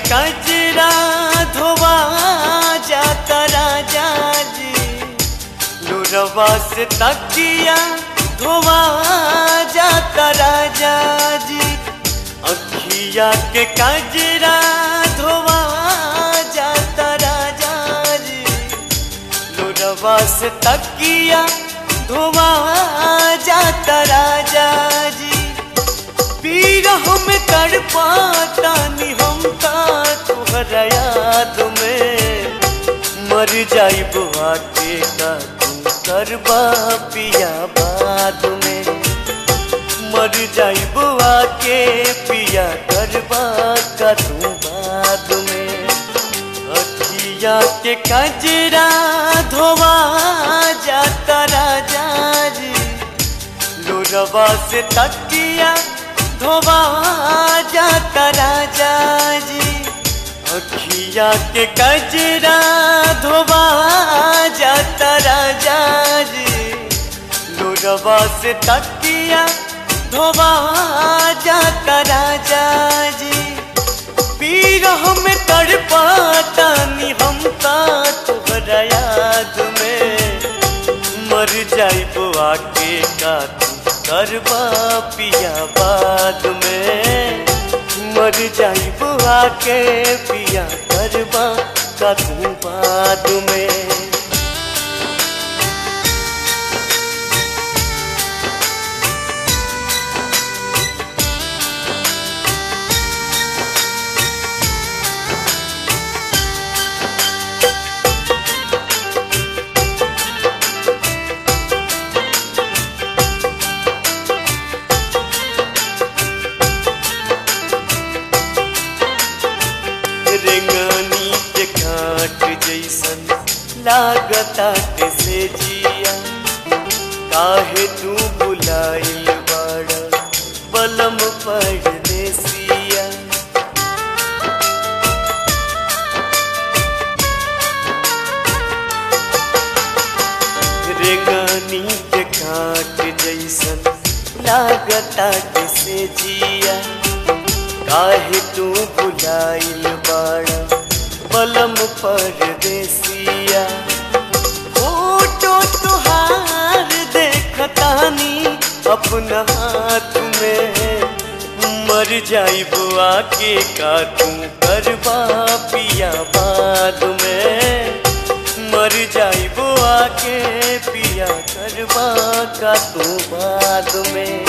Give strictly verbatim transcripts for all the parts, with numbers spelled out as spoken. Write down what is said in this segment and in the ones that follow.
कजरा धोवा जाता राजा जी, लोरवा से तकिया धोवा जाता राजा जी। अखिया के कजरा धोवा जाता राजा जी, लोरवा से तकिया धोवा जाता राजा जी। पीर हम तड़पाता नी हम का तुहरा याद में, मर जाई बुआ के का तू करबा पिया बाद में, मर जाई बुआ के पिया करबा का तू बाद में। अखिया के कजरा धोवा जाता राजा जी, लोरवा से तकिया धोवा जाता राजा जी। अखिया के कजरा धोवा जाता राजा जी, लोरवा से तकिया धोवा जाता राजा जी। पीर हम तड़पाता नी हम का तुहरा याद में, मर जाई बुआ के का करबा पिया बाद में, मर जाई बुआ के पिया करबा का तू बाद में। रेंगनी के काट जैसन लागता से जिया, काहे तू बुलाइल बाड़ा बलम परदेसिया। रेंगनी के काट जैसन लागता से जिया, काहे तू बुलाइल बाड़ा बलम परदेसिया। फोटो तुहार देखतानी अपना हाथ में, मर जाई बुआ के का तू करबा पिया बाद में, मर जाई बुआ के पिया करबा का तू बाद में।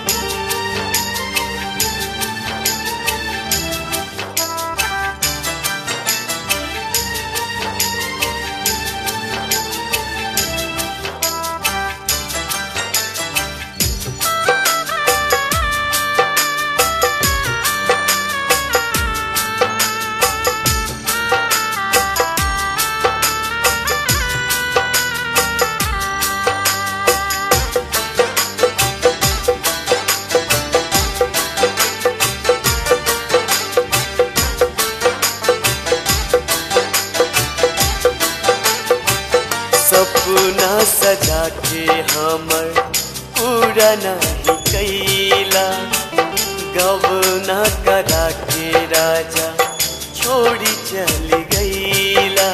सपना सजा के हमर पूरा नहीं कैला, गवना करा के राजा छोड़ी चली गईला।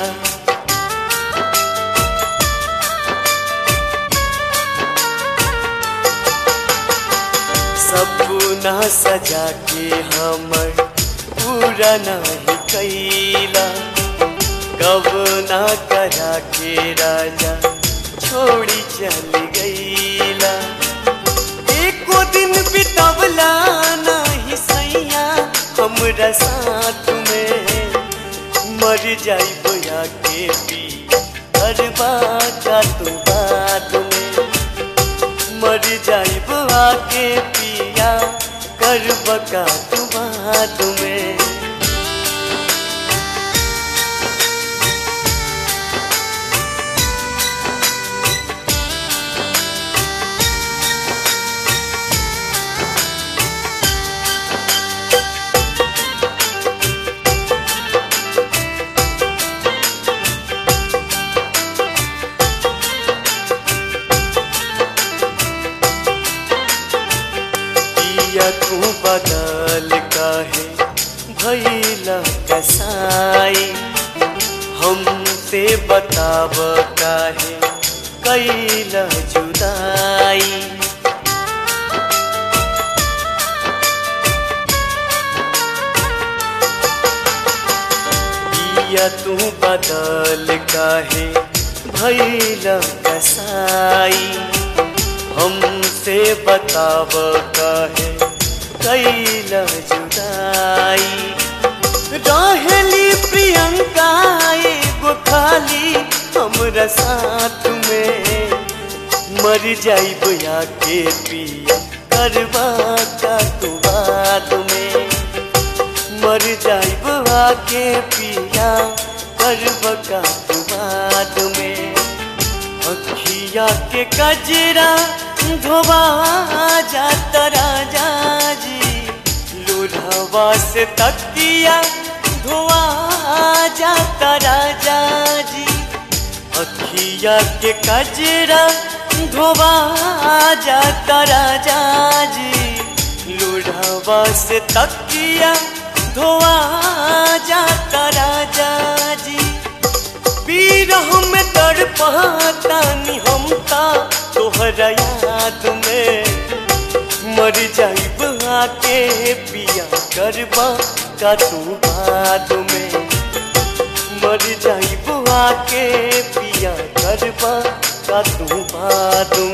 सपना सजा के हमर पूरा नहीं कैला, गवना करा के राजा छोड़ी चली गईला। एको दिन बितवला नहीं सैया हमरा साथ में, मर जाई बुआ के पी करबा का तू बाद में, मर जाई बुआ के पिया करबा का तू बाद में। तू बदल काहे बताव काहे कैला जुदाई। पिया तू बदल काहे भैला कसाई। हमसे बताव काहे कैला जुदाई। रहेली प्रियंका एगो खाली हमरा साथ में, मर जाइब आके पिया करवा का तू बाद में। मर जाइब आके पिया करवा का तू बाद में। अखिया के कजरा धोबा जाता राजा जी, लूढ़वा से तकिया धोआ जाता राजा जी। अखिया के कजरा धोबा जाता राजा जी, लूढ़वा से तकिया धोआ जाता राजा जी। बीरह में तड़पातानी हमता तोहरा याद में, मर जाइब आके पिया करवा का तू बाद में। मर जाइब आके पिया करवा का तू बाद